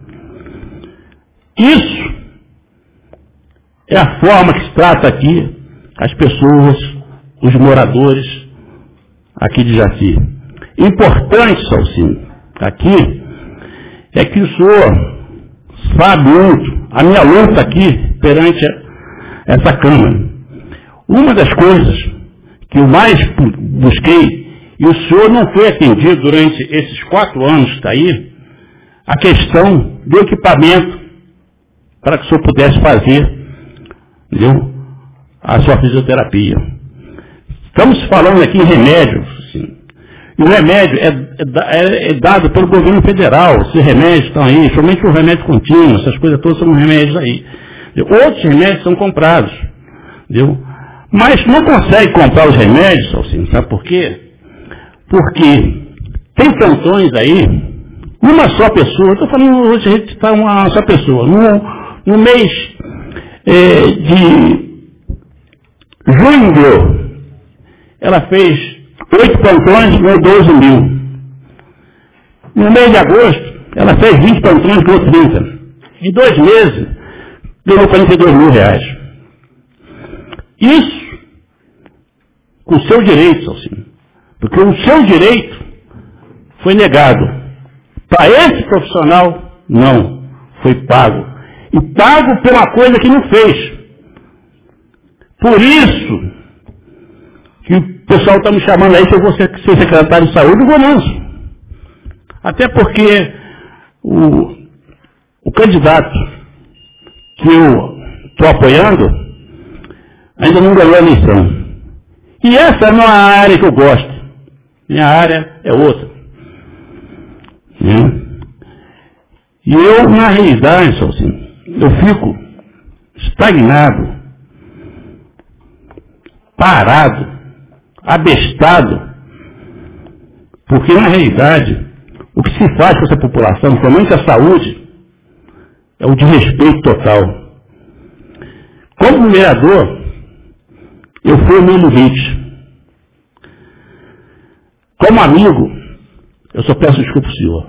Isso é a forma que se trata aqui as pessoas, os moradores aqui de Jaci. Importante, Salcino, aqui, é que o senhor sabe muito a minha luta aqui perante essa Câmara. Uma das coisas que eu mais busquei, e o senhor não foi atendido durante esses 4 anos que está aí, a questão do equipamento para que o senhor pudesse fazer, entendeu, a sua fisioterapia. Estamos falando aqui em remédio, assim, e o remédio é dado pelo governo federal. Esses remédios estão aí, somente o remédio contínuo, essas coisas todas são remédios aí. Entendeu? Outros remédios são comprados, entendeu? Mas não consegue comprar os remédios, assim, sabe por quê? Porque tem plantões aí, uma só pessoa, estou falando hoje, a gente está uma só pessoa, no mês de junho, ela fez 8 plantões, ganhou 12 mil. No mês de agosto, ela fez 20 plantões, ganhou 30. Em 2 meses, ganhou 42 mil reais. Isso com o seu direito, Salcino. Porque o seu direito foi negado. Para esse profissional, não. Foi pago. E pago por uma coisa que não fez. Por isso que o pessoal está me chamando aí, se eu vou ser secretário de saúde, eu vou não. Até porque o candidato que eu estou apoiando ainda não ganhou a eleição. E essa não é a área que eu gosto. Minha área é outra. E eu, na realidade, assim, eu fico estagnado, parado, abestado, porque na realidade o que se faz com essa população, somente a saúde, é o desrespeito total. Como vereador, eu fui o meu limite. Como amigo, eu só peço desculpa ao senhor.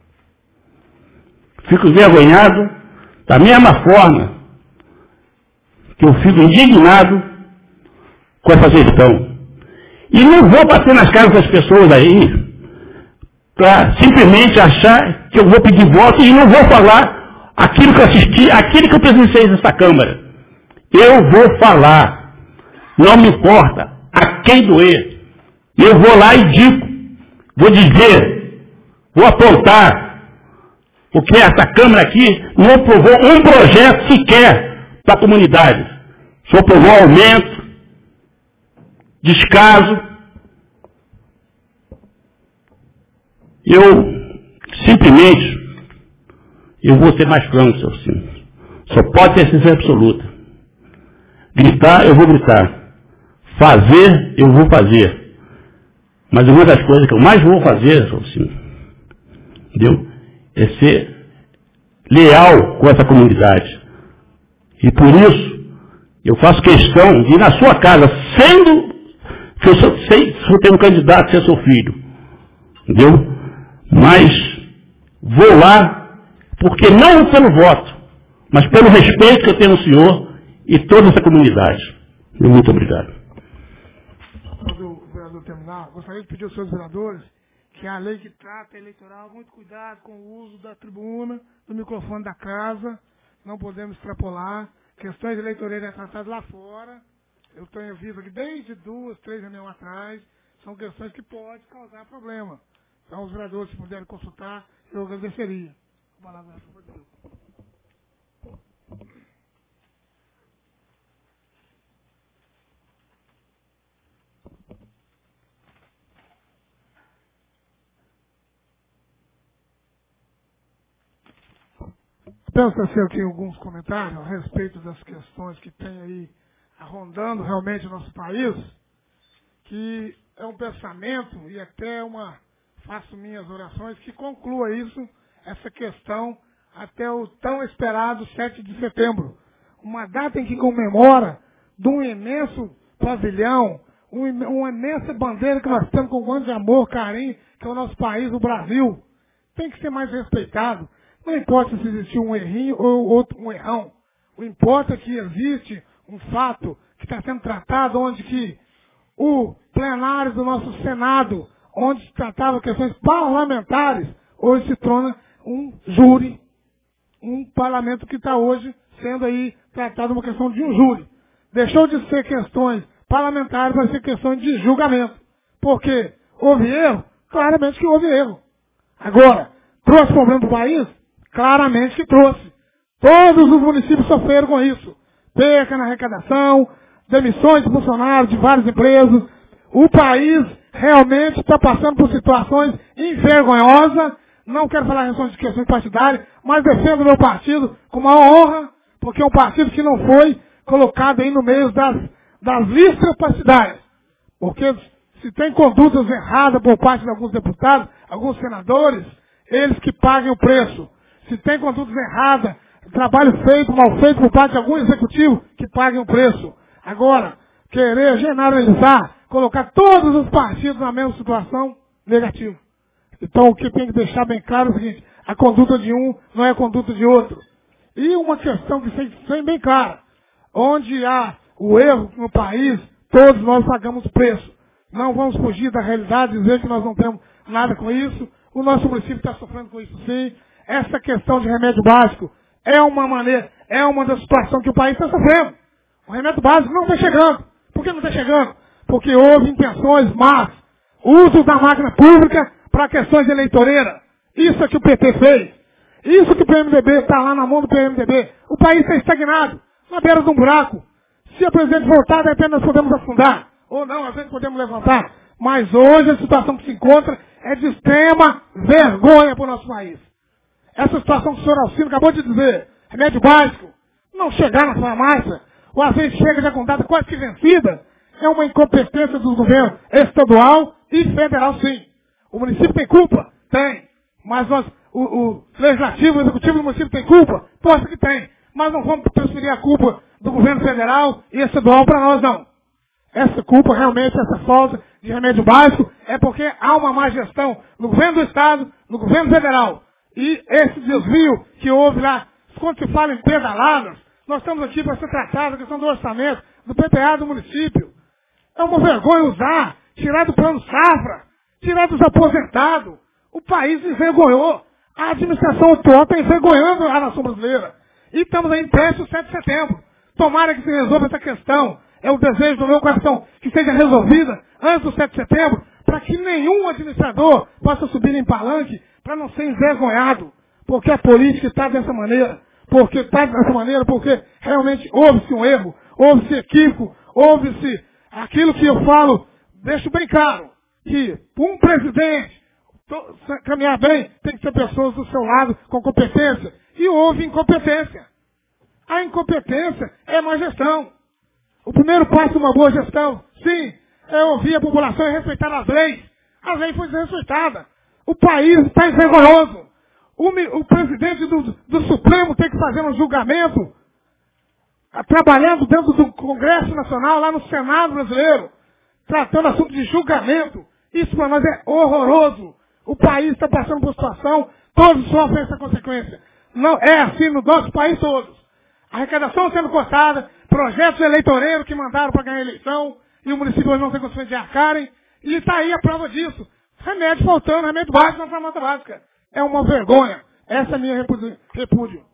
Fico envergonhado da mesma forma que eu fico indignado com essa gestão. E não vou bater nas caras das pessoas aí para simplesmente achar que eu vou pedir voto e não vou falar aquilo que eu assisti, aquilo que eu presenciei nessa Câmara. Eu vou falar. Não me importa a quem doer. Eu vou lá e digo, vou dizer, vou apontar, porque essa Câmara aqui não aprovou um projeto sequer para a comunidade. Só aprovou aumento, descaso. Eu, simplesmente, eu vou ser mais franco, seu senhor. Só pode ter certeza absoluta. Gritar, eu vou gritar. Fazer, eu vou fazer. Mas uma das coisas que eu mais vou fazer, seu senhor, entendeu? É ser leal com essa comunidade. E por isso, eu faço questão de ir na sua casa, sendo que eu tenho um candidato a ser seu filho. Entendeu? Mas vou lá, porque não pelo voto, mas pelo respeito que eu tenho no senhor e toda essa comunidade. Muito obrigado. Quando o vereador terminar, gostaria de pedir aos seus vereadores que a lei que trata eleitoral, muito cuidado com o uso da tribuna, do microfone da casa, não podemos extrapolar. Questões eleitorais é tratado lá fora. Eu tenho visto aqui desde 2, 3 reuniões atrás, são questões que podem causar problema. Então, os vereadores, se puderem consultar, eu agradeceria. A palavra é por Deus. Penso assim aqui alguns comentários a respeito das questões que tem aí rondando realmente o nosso país, que é um pensamento e até faço minhas orações que conclua isso, essa questão, até o tão esperado 7 de setembro. Uma data em que comemora de um imenso pavilhão, uma imensa bandeira que nós temos com grande amor, carinho, que é o nosso país, o Brasil. Tem que ser mais respeitado. Não importa se existiu um errinho ou outro um errão. O importa é que existe um fato que está sendo tratado, onde que o plenário do nosso Senado, onde se tratava questões parlamentares, hoje se torna um júri, um parlamento que está hoje sendo aí tratado uma questão de um júri. Deixou de ser questões parlamentares para ser questões de julgamento. Por quê? Houve erro? Claramente que houve erro. Agora, trouxe problema para o país? Claramente que trouxe. Todos os municípios sofreram com isso. Perca na arrecadação, demissões de funcionários de várias empresas. O país realmente está passando por situações envergonhosas. Não quero falar de questões partidárias, mas defendo o meu partido com maior honra, porque é um partido que não foi colocado aí no meio das listas partidárias. Porque se tem condutas erradas por parte de alguns deputados, alguns senadores, eles que paguem o preço. Se tem condutas erradas, trabalho feito, mal feito por parte de algum executivo, que paguem o preço. Agora, querer generalizar, colocar todos os partidos na mesma situação, negativo. Então, o que tem que deixar bem claro é o seguinte, a conduta de um não é a conduta de outro. E uma questão que tem bem clara, onde há o erro no país, todos nós pagamos preço. Não vamos fugir da realidade, dizer que nós não temos nada com isso. O nosso município está sofrendo com isso sim. Essa questão de remédio básico é uma das situações que o país está sofrendo. O remédio básico não está chegando. Por que não está chegando? Porque houve intenções más. Uso da máquina pública para questões eleitoreiras. Isso é que o PT fez. Isso que o PMDB está lá na mão do PMDB. O país está estagnado, na beira de um buraco. Se a presidente voltar, de repente nós podemos afundar. Ou não, às vezes podemos levantar. Mas hoje a situação que se encontra é de extrema vergonha para o nosso país. Essa situação que o senhor Alcino acabou de dizer, remédio básico, não chegar na farmácia, ou às vezes chega já com data quase que vencida, é uma incompetência dos governos estadual e federal, sim. O município tem culpa? Tem. Mas o legislativo, o executivo do município tem culpa? Pode que tem. Mas não vamos transferir a culpa do governo federal e estadual para nós, não. Essa culpa, realmente, essa falta de remédio básico, é porque há uma má gestão no governo do Estado, no governo federal. E esse desvio que houve lá, quando se fala em pedaladas, nós estamos aqui para ser tratado a questão do orçamento, do PPA do município. É uma vergonha usar, tirar do plano safra, tirar dos aposentados. O país envergonhou. A administração atual está envergonhando a nação brasileira. E estamos aí em prestes o 7 de setembro. Tomara que se resolva essa questão. É o desejo do meu coração que seja resolvida antes do 7 de setembro, para que nenhum administrador possa subir em palanque para não ser envergonhado. Porque a política está dessa maneira. Porque realmente houve-se um erro, houve-se equívoco, houve-se aquilo que eu falo, deixo bem claro, que um presidente caminhar bem, tem que ter pessoas do seu lado com competência. E houve incompetência. A incompetência é má gestão. O primeiro passo de uma boa gestão, sim, é ouvir a população e respeitar as leis. A lei foi desrespeitada. O país está envergonhoso. O presidente do Supremo tem que fazer um julgamento, trabalhando dentro do Congresso Nacional, lá no Senado brasileiro, tratando assunto de julgamento. Isso para nós é horroroso. O país está passando por situação, todos sofrem essa consequência. Não é assim no nosso país todos. A arrecadação sendo cortada, projetos eleitoreiros que mandaram para ganhar a eleição, e o município hoje não tem condições de arcarem, e está aí a prova disso. Remédio faltando, remédio básico na farmácia básica. É uma vergonha. Essa é a minha repúdio.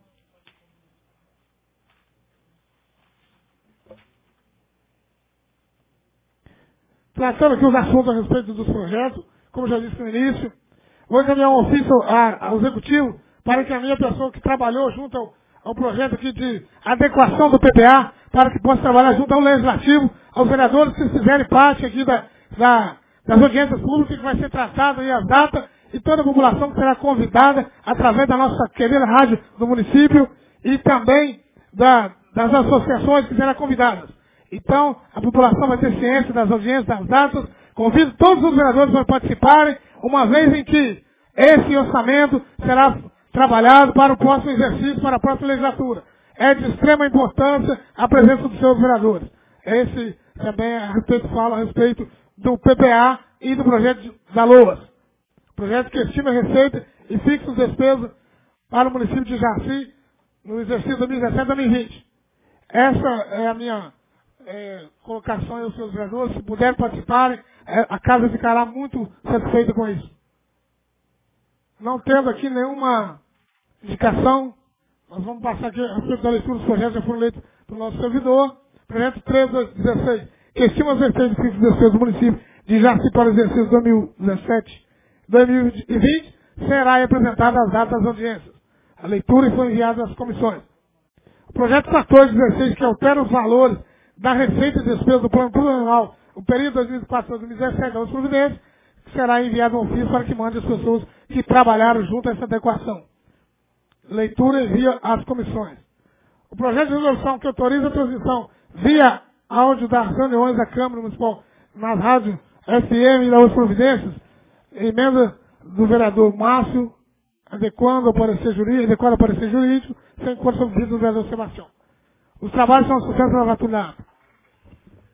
Tratando aqui os assuntos a respeito dos projetos, como já disse no início, vou encaminhar um ofício ao executivo para que a minha pessoa que trabalhou junto ao projeto aqui de adequação do PPA, para que possa trabalhar junto ao legislativo, aos vereadores que fizerem parte aqui das audiências públicas, que vai ser tratado aí as datas, e toda a população que será convidada através da nossa querida rádio do município e também das associações que serão convidadas. Então, a população vai ter ciência das audiências, das datas. Convido todos os vereadores para participarem, uma vez em que esse orçamento será trabalhado para o próximo exercício, para a próxima legislatura. É de extrema importância a presença dos seus vereadores. Esse também fala a respeito do PPA e do projeto da LOAS. Projeto que estima a receita e fixa os despesas para o município de Jaci no exercício 2017-2020. Essa é a minha colocação aos seus vereadores. Se puderem participarem, a casa ficará muito satisfeita com isso. Não tendo aqui nenhuma indicação, nós vamos passar aqui a respeito da leitura dos projetos que já foram leitos pelo nosso servidor. Projeto 1316, que estima as receitas fixas dos despesas do município de Jaci para o exercício 2017-2020, será apresentada às datas das audiências. A leitura foi enviada às comissões. O projeto 1416, que altera os valores da receita e despesa do plano plurianual, o período 2014-2017, das providências, será enviado um ofício para que mande as pessoas que trabalharam junto a essa adequação. Leitura e envia às comissões. O projeto de resolução que autoriza a transmissão via áudio das reuniões da Câmara Municipal nas rádios FM e das providências, emenda do vereador Márcio, adequando ao parecer jurídico, sem conta do vereador Sebastião. Os trabalhos são sucesso na gratuidade.